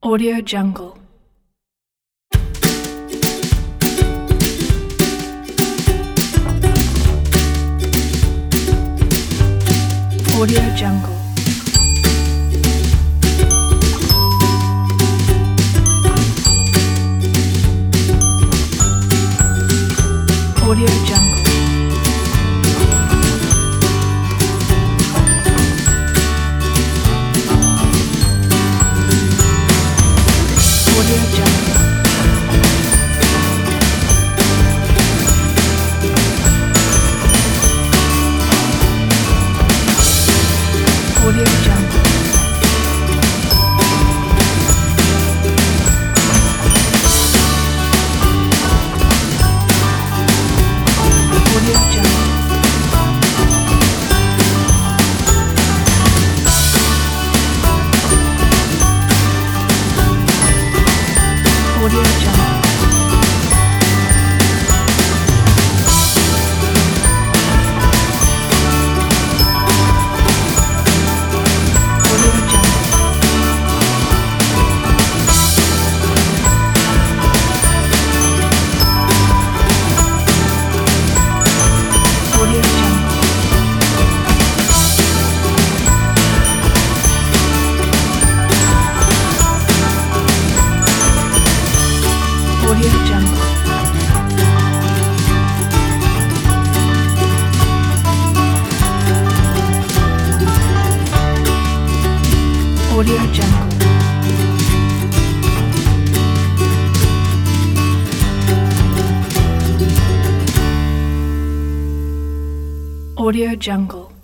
Audio Jungle. Audio Jungle. Audio Jungle. Audio Jungle. Audio Jungle. Audio Jungle. Audio Jungle. Audio Jungle. Audio Jungle. Audio Jungle.